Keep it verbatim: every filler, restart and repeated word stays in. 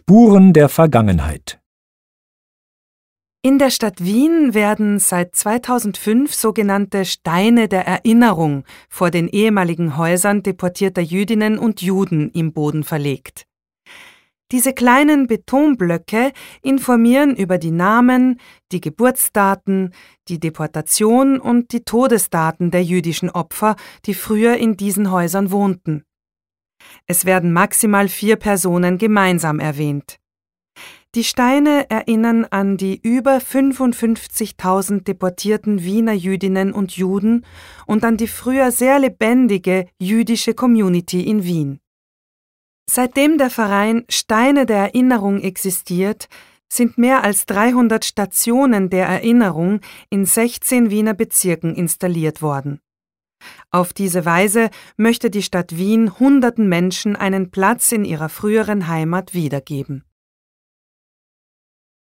Spuren der Vergangenheit. In der Stadt Wien werden seit zweitausendfünf sogenannte Steine der Erinnerung vor den ehemaligen Häusern deportierter Jüdinnen und Juden im Boden verlegt. Diese kleinen Betonblöcke informieren über die Namen, die Geburtsdaten, die Deportation und die Todesdaten der jüdischen Opfer, die früher in diesen Häusern wohnten. Es werden maximal vier Personen gemeinsam erwähnt. Die Steine erinnern an die über fünfundfünfzigtausend deportierten Wiener Jüdinnen und Juden und an die früher sehr lebendige jüdische Community in Wien. Seitdem der Verein Steine der Erinnerung existiert, sind mehr als dreihundert Stationen der Erinnerung in sechzehn Wiener Bezirken installiert worden. Auf diese Weise möchte die Stadt Wien hunderten Menschen einen Platz in ihrer früheren Heimat wiedergeben.